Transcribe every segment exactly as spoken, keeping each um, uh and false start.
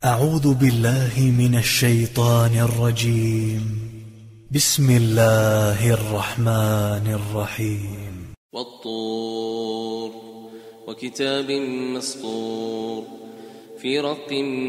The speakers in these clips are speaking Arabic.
أعوذ بالله من الشيطان الرجيم. بسم الله الرحمن الرحيم. والطور وكتاب مسطور في رق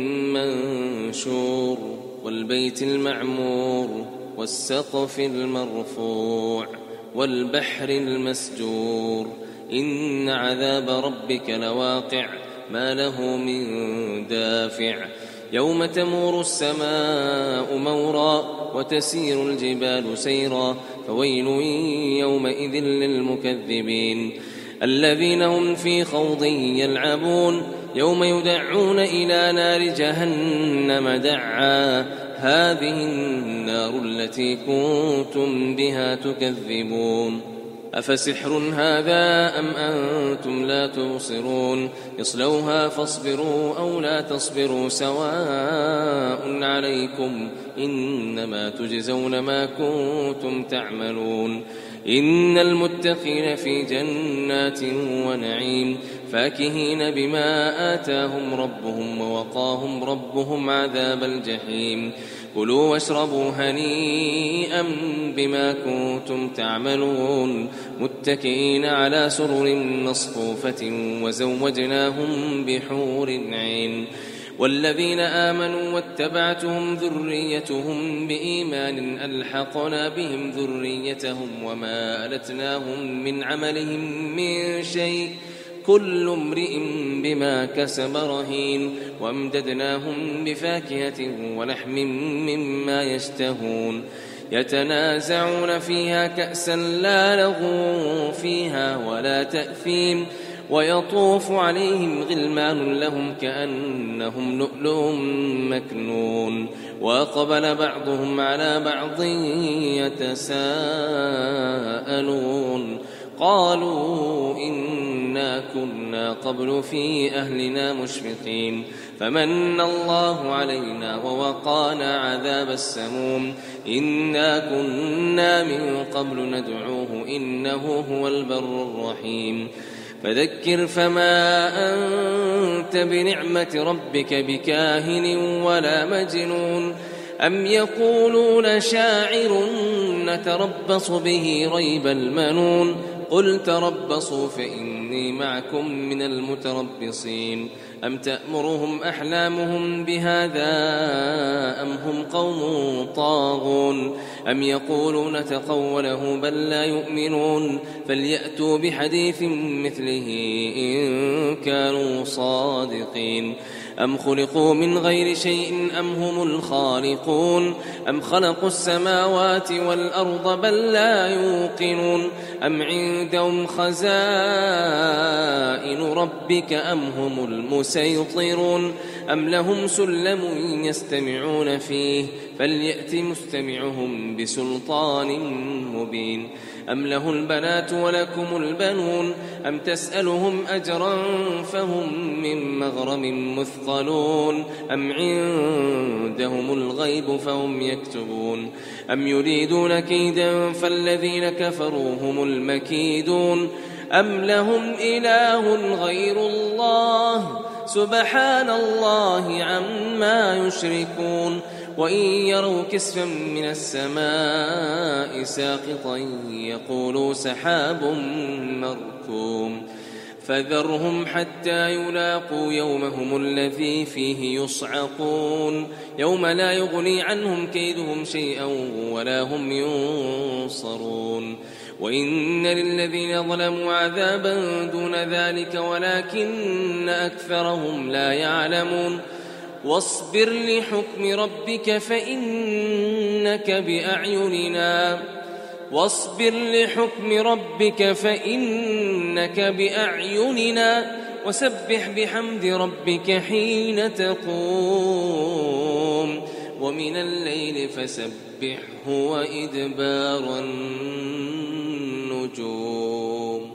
منشور والبيت المعمور والسقف المرفوع والبحر المسجور إن عذاب ربك لواقع ما له من دافع يوم تمور السماء مورا وتسير الجبال سيرا فويل يومئذ للمكذبين الذين هم في خوض يلعبون يوم يدعون إلى نار جهنم دعا هذه النار التي كنتم بها تكذبون أفسحر هذا أم أنتم لا تبصرون اصلوها فاصبروا أو لا تصبروا سواء عليكم إنما تجزون ما كنتم تعملون إن المتقين في جنات ونعيم فاكهين بما آتاهم ربهم ووقاهم ربهم عذاب الجحيم كلوا واشربوا هنيئا بما كنتم تعملون متكئين على سرر مصفوفة وزوجناهم بحور عين والذين آمنوا واتبعتهم ذريتهم بإيمان ألحقنا بهم ذريتهم وما ألتناهم من عملهم من شيء كل امرئ بما كسب رهين وامددناهم بفاكهة ولحم مما يشتهون يتنازعون فيها كأسا لا لغو فيها ولا تأثيم ويطوف عليهم غلمان لهم كأنهم لؤلؤ مكنون وأقبل بعضهم على بعض يتساءلون قالوا إنا كنا قبل في أهلنا مشفقين فمن الله علينا ووقانا عذاب السموم إنا كنا من قبل ندعوه إنه هو البر الرحيم فذكر فما أنت بنعمة ربك بكاهن ولا مجنون أم يقولون شاعر نتربص به ريب المنون قل تربصوا فإني معكم من المتربصين أم تأمرهم أحلامهم بهذا أم هم قوم طاغون أم يقولون تقوله بل لا يؤمنون فليأتوا بحديث مثله إن كانوا صادقين أم خلقوا من غير شيء أم هم الخالقون أم خلقوا السماوات والأرض بل لا يوقنون أم عندهم خزائن ربك أم هم المسيطرون أم لهم سلم يستمعون فيه فليأت مستمعهم بسلطان مبين أم له البنات ولكم البنون أم تسألهم أجرا فهم من مغرم مثقلون أم عندهم الغيب فهم يكتبون أم يريدون كيدا فالذين كفروا هم المكيدون أم لهم إله غير الله سبحان الله عما يشركون وإن يروا كسفا من السماء ساقطا يقولوا سحاب مركوم فذرهم حتى يلاقوا يومهم الذي فيه يصعقون يوم لا يغني عنهم كيدهم شيئا ولا هم ينصرون وإن للذين ظلموا عذابا دون ذلك ولكن أكثرهم لا يعلمون واصبر لحكم ربك فإنك بأعيننا واصبر لحكم ربك فإنك بأعيننا وسبح بحمد ربك حين تقوم ومن الليل فسبحه وإدبار النجوم.